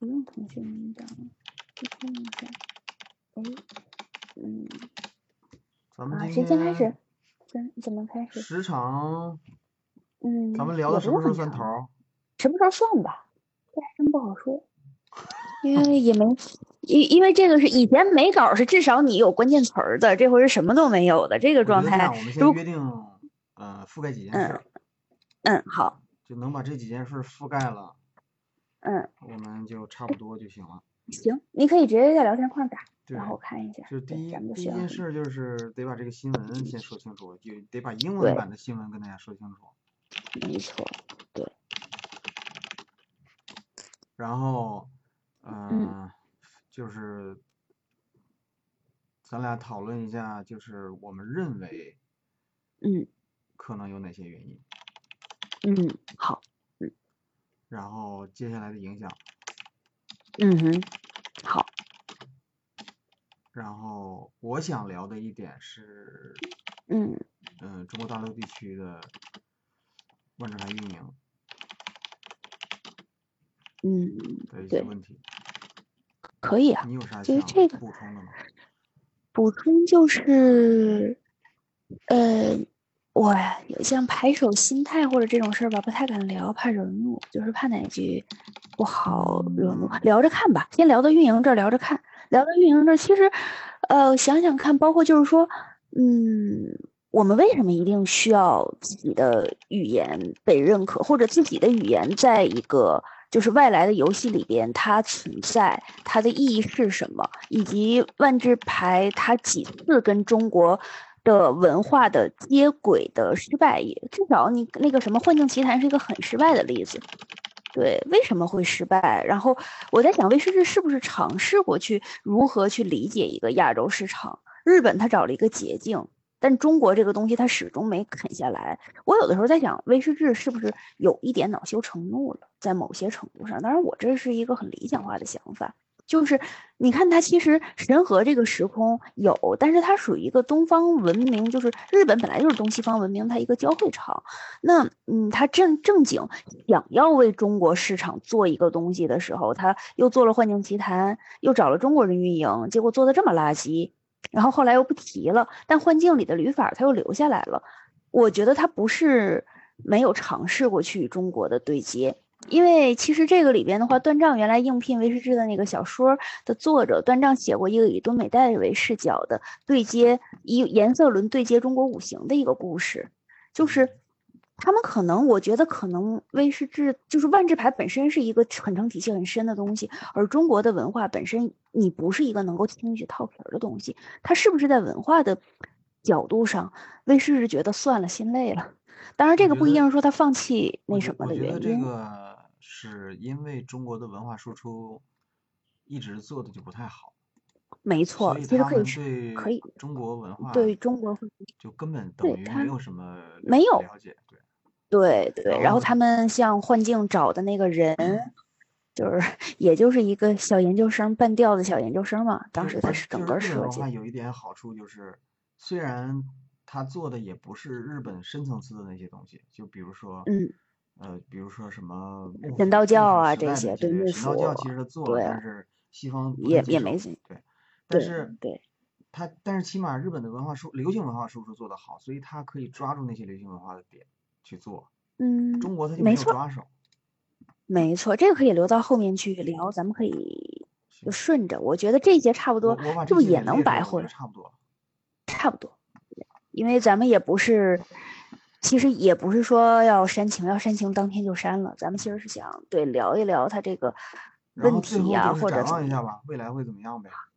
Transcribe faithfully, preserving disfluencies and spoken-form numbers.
不用腾讯名档，去看一下。哎，嗯，啊， 咱们今谁先开始？ 天怎怎么开始？ 时长， 嗯， 咱们聊到也不什么时候用很长， 算头？ 什么时候算吧？这还真不好说，因为也没，因因为这个是以前没稿是至少你有关键词儿的，这回是什么都没有的这个我觉状态。 得这样，我们先如约定，呃，覆盖几件嗯事， 嗯好， 就能把这几件事覆盖了， 嗯我们就差不多就行了。 行，你可以直接在聊天框打， 对， 然后我看一下。 就第对，咱一们就第一件需要什么？ 事就是得把这个新闻先说清楚，就得把英文对， 版的新闻跟大家说清楚。 没错，对， 然后， 嗯呃，就是咱俩讨论一下，就是我们认为嗯可能有哪些原因， 嗯，好，嗯然后接下来的影响， 嗯哼，好， 然后我想聊的一点是， 嗯嗯，中国大陆地区的万智牌运营嗯， 的一些对， 问题， 可以啊。 你有啥想就是这个补充的吗？ 补充就是，呃，我呀，有像牌手心态或者这种事儿吧，不太敢聊，怕惹怒，就是怕哪句不好惹怒。聊着看吧，先聊到运营这儿，聊着看。聊到运营这儿，其实，呃，想想看，包括就是说，嗯，我们为什么一定需要自己的语言被认可，或者自己的语言在一个就是外来的游戏里边它存在，它的意义是什么，以及万智牌它几次跟中国的文化的接轨的失败，也至少你那个什么幻境奇谭是一个很失败的例子。对，为什么会失败？然后我在想，威士忌是不是尝试过去如何去理解一个亚洲市场？日本他找了一个捷径，但中国这个东西他始终没啃下来。我有的时候在想，威士忌是不是有一点恼羞成怒了，在某些程度上。当然，我这是一个很理想化的想法。就是你看，它其实神河这个时空有，但是它属于一个东方文明，就是日本本来就是东西方文明它一个交汇场。那嗯，他正正经想要为中国市场做一个东西的时候，他又做了《幻境奇谭》，又找了中国人运营，结果做的这么垃圾，然后后来又不提了。但幻境里的旅法他又留下来了，我觉得他不是没有尝试过去与中国的对接。因为其实这个里边的话，段丈原来应聘威士忌的那个小说的作者，段丈写过一个以敦美代为视角的对接，以颜色轮对接中国五行的一个故事。就是他们可能，我觉得可能威士忌就是万智牌本身是一个很成体系很深的东西，而中国的文化本身你不是一个能够轻易去套皮儿的东西，它是不是在文化的角度上，威士忌觉得算了，心累了。当然，这个不一我觉得， 定是说他放弃我觉那什么的我觉得这原因。 个是因为中国的文化输出一直做的就不太好， 没错， 所以他们其实可以是可对以中国文化对中国会就根本等对他于没有什么了没有了解，对。 对对，然后然后他们像幻境找的那个人，就是也就是一个小研究生，半吊子小研究生嘛。当就时他是整而就是个设计， 日本文化有一点好处就是，虽然他做的也不是日本深层次的那些东西，就比如说， 嗯， 呃，比如说什么幕人道府幕教啊府时代的这些，对这些神道幕府， 教，其实他做了， 对， 但是西方不太也接受， 也没行， 对。但对是对他但是起码日本的文化输流行文化输出做得好，所以他可以抓住那些流行文化的点去做， 嗯， 中国他就没没错有抓手。 没错，这个可以留到后面去聊，咱们可以就行， 顺着，我觉得这些差不多， 我我把这些是不是也能点列出来，我觉得白活了？ 差不多了。 差不多。因为咱们也不是，其实也不是说要煽情，要煽情当天就删了。咱们其实是想对聊一聊他这个然后问题呀、 最后就是展或者怎么样。 望一下吧，未来会怎么样呗？